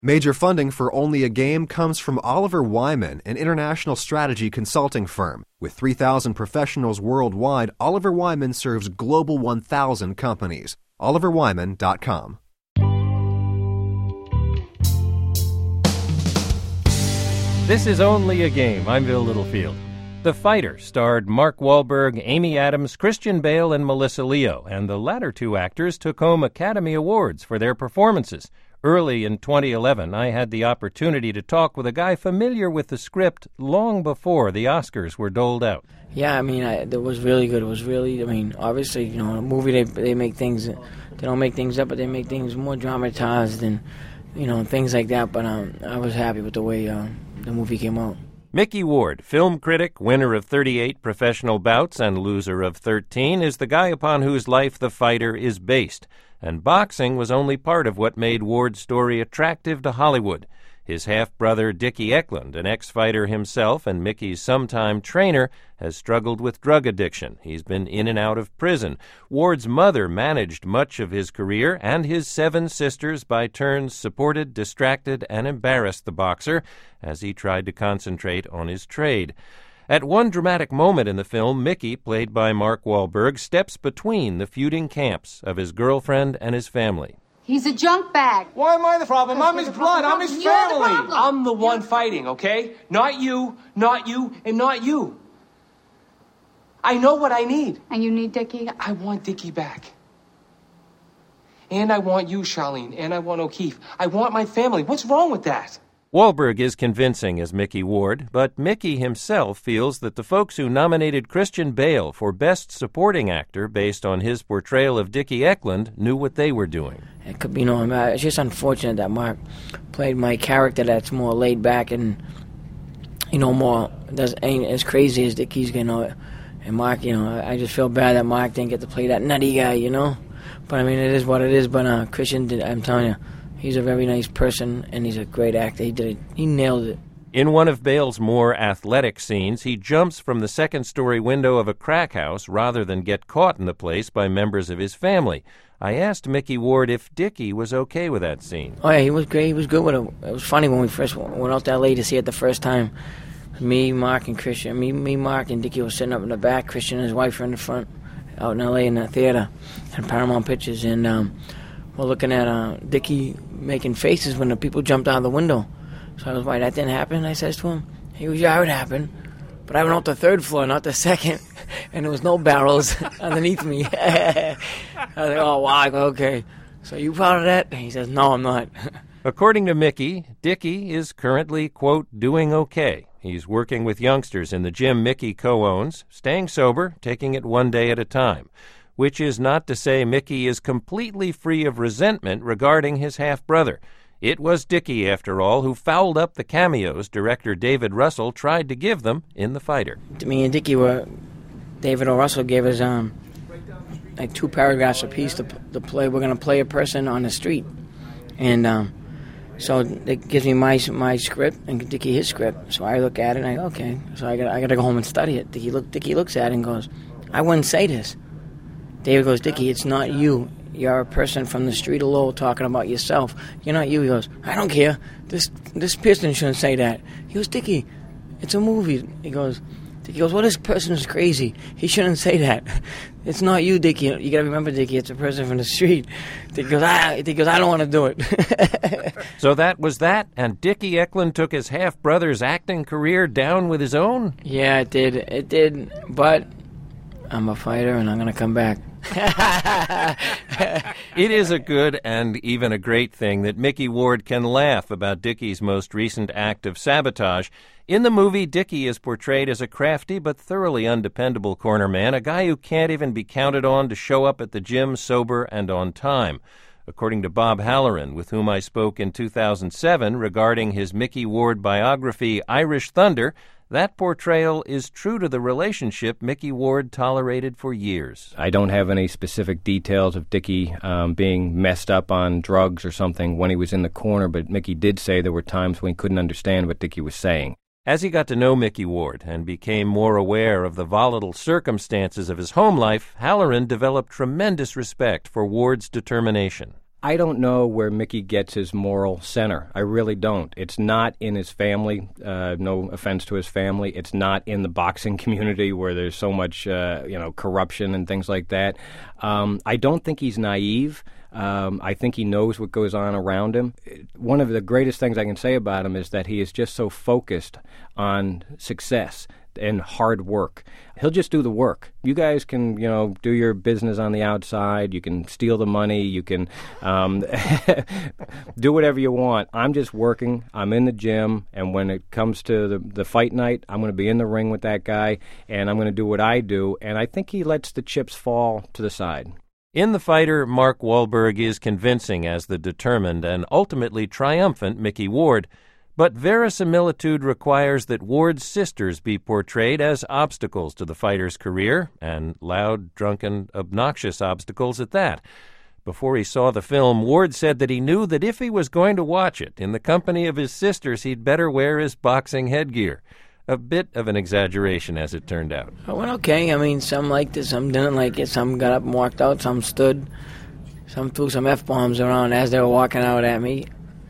Major funding for Only a Game comes from Oliver Wyman, an international strategy consulting firm. With 3,000 professionals worldwide, Oliver Wyman serves Global 1,000 companies. OliverWyman.com. This is Only a Game. I'm Bill Littlefield. The Fighter starred Mark Wahlberg, Amy Adams, Christian Bale, and Melissa Leo, and the latter two actors took home Academy Awards for their performances. Early in 2011, I had the opportunity to talk with a guy familiar with the script long before the Oscars were doled out. Yeah, I mean, it was really good. It was really, I mean, obviously, you know, in a movie they make things, they don't make things up, but they make things more dramatized and, you know, things like that. But I was happy with the way the movie came out. Mickey Ward, film critic, winner of 38 professional bouts and loser of 13, is the guy upon whose life The Fighter is based. And boxing was only part of what made Ward's story attractive to Hollywood. His half-brother Dickie Eklund, an ex-fighter himself and Mickey's sometime trainer, has struggled with drug addiction. He's been in and out of prison. Ward's mother managed much of his career, and his 7 sisters by turns supported, distracted, and embarrassed the boxer as he tried to concentrate on his trade. At one dramatic moment in the film, Mickey, played by Mark Wahlberg, steps between the feuding camps of his girlfriend and his family. He's a junk bag. Why am I the problem? I'm his blood. I'm his family. I'm the one fighting, okay? Not you, and not you. I know what I need. And you need Dickie? I want Dickie back. And I want you, Charlene. And I want O'Keefe. I want my family. What's wrong with that? Wahlberg is convincing as Mickey Ward, but Mickey himself feels that the folks who nominated Christian Bale for Best Supporting Actor based on his portrayal of Dickie Eklund knew what they were doing. It could be, you know, it's just unfortunate that Mark played my character that's more laid back and, you know, ain't as crazy as Dickie's, you know. And Mark, you know, I just feel bad that Mark didn't get to play that nutty guy, you know. But I mean, it is what it is. But Christian did. I'm telling you. He's a very nice person, and he's a great actor. He did it. He nailed it. In one of Bale's more athletic scenes, he jumps from the second-story window of a crack house rather than get caught in the place by members of his family. I asked Mickey Ward if Dickie was okay with that scene. Oh, yeah, he was great. He was good with it. It was funny when we first went out to L.A. to see it the first time. Me, Mark, and Christian. Me, Mark, and Dickie were sitting up in the back. Christian and his wife were in the front, out in L.A. in the theater, at Paramount Pictures, and we're looking at Dickie making faces when the people jumped out of the window. So I was, why, that didn't happen? I says to him. He goes, yeah, it happened. But I went out the 3rd floor, not the 2nd. And there was no barrels underneath me. I was like, oh, wow. I go, okay. So you proud of that? And he says, no, I'm not. According to Mickey, Dickie is currently, quote, doing okay. He's working with youngsters in the gym Mickey co-owns, staying sober, taking it one day at a time. Which is not to say Mickey is completely free of resentment regarding his half-brother. It was Dickie, after all, who fouled up the cameos director David Russell tried to give them in The Fighter. Me and Dickie David O. Russell gave us like 2 paragraphs apiece to play. We're going to play a person on the street. And so it gives me my script and Dickie his script. So I look at it and I go, okay. So I got to go home and study it. Dickie looks at it and goes, I wouldn't say this. David goes, Dickie, it's not you. You're a person from the street of Lowell talking about yourself. You're not you. He goes, I don't care. This person shouldn't say that. He goes, Dickie, it's a movie. Dickie goes, well, this person is crazy. He shouldn't say that. It's not you, Dickie. You got to remember, Dickie, it's a person from the street. Dickie goes, I don't want to do it. So that was that, and Dickie Eklund took his half-brother's acting career down with his own? Yeah, it did. It did, but I'm a fighter, and I'm going to come back. It is a good and even a great thing that Mickey Ward can laugh about Dickie's most recent act of sabotage. In the movie, Dickie is portrayed as a crafty but thoroughly undependable cornerman, a guy who can't even be counted on to show up at the gym sober and on time. According to Bob Halloran, with whom I spoke in 2007 regarding his Mickey Ward biography, Irish Thunder, that portrayal is true to the relationship Mickey Ward tolerated for years. I don't have any specific details of Dickie being messed up on drugs or something when he was in the corner, but Mickey did say there were times when he couldn't understand what Dickie was saying. As he got to know Mickey Ward and became more aware of the volatile circumstances of his home life, Halloran developed tremendous respect for Ward's determination. I don't know where Mickey gets his moral center. I really don't. It's not in his family. No offense to his family. It's not in the boxing community where there's so much, corruption and things like that. I don't think he's naive. I think he knows what goes on around him. One of the greatest things I can say about him is that he is just so focused on success and hard work. He'll just do the work. You guys can, do your business on the outside. You can steal the money. You can do whatever you want. I'm just working. I'm in the gym. And when it comes to the fight night, I'm going to be in the ring with that guy, and I'm going to do what I do. And I think he lets the chips fall to the side. In The Fighter, Mark Wahlberg is convincing as the determined and ultimately triumphant Mickey Ward. But verisimilitude requires that Ward's sisters be portrayed as obstacles to the fighter's career, and loud, drunken, obnoxious obstacles at that. Before he saw the film, Ward said that he knew that if he was going to watch it in the company of his sisters, he'd better wear his boxing headgear. A bit of an exaggeration, as it turned out. I went okay. I mean, some liked it, some didn't like it. Some got up and walked out, some stood. Some threw some F-bombs around as they were walking out at me.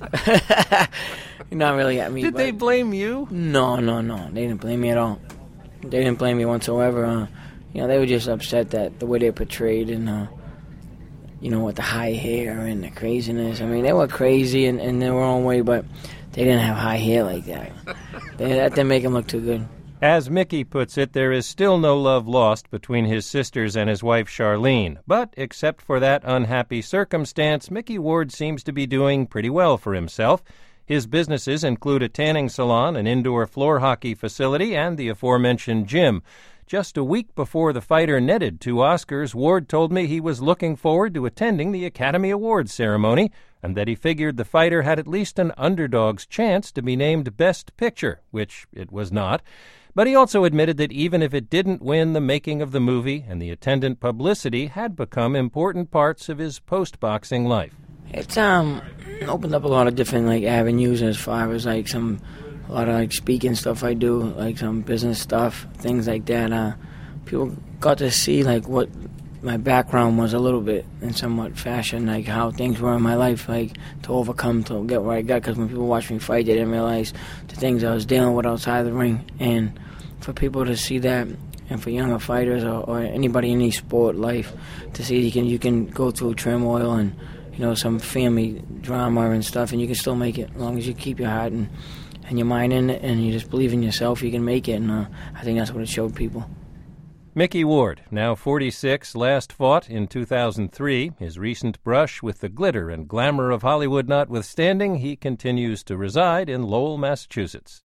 Not really at me. Did they blame you? No. They didn't blame me at all. They didn't blame me whatsoever. They were just upset that the way they portrayed and, with the high hair and the craziness. I mean, they were crazy in their own way, but they didn't have high hair like that. That didn't make them look too good. As Mickey puts it, there is still no love lost between his sisters and his wife Charlene. But except for that unhappy circumstance, Mickey Ward seems to be doing pretty well for himself. His businesses include a tanning salon, an indoor floor hockey facility, and the aforementioned gym. Just a week before the fighter netted 2 Oscars, Ward told me he was looking forward to attending the Academy Awards ceremony, and that he figured the fighter had at least an underdog's chance to be named Best Picture, which it was not. But he also admitted that even if it didn't win, the making of the movie and the attendant publicity had become important parts of his post-boxing life. It's opened up a lot of different avenues as far as a lot of speaking stuff I do, some business stuff, things like that. People got to see what my background was a little bit in somewhat fashion, how things were in my life, to overcome, to get where I got. Because when people watched me fight, they didn't realize the things I was dealing with outside the ring. And for people to see that, and for younger fighters or anybody in any sport life to see you can go through turmoil and some family drama and stuff, and you can still make it as long as you keep your heart and your mind in it, and you just believe in yourself. You can make it, and I think that's what it showed people. Mickey Ward, now 46, last fought in 2003. His recent brush with the glitter and glamour of Hollywood notwithstanding, he continues to reside in Lowell, Massachusetts.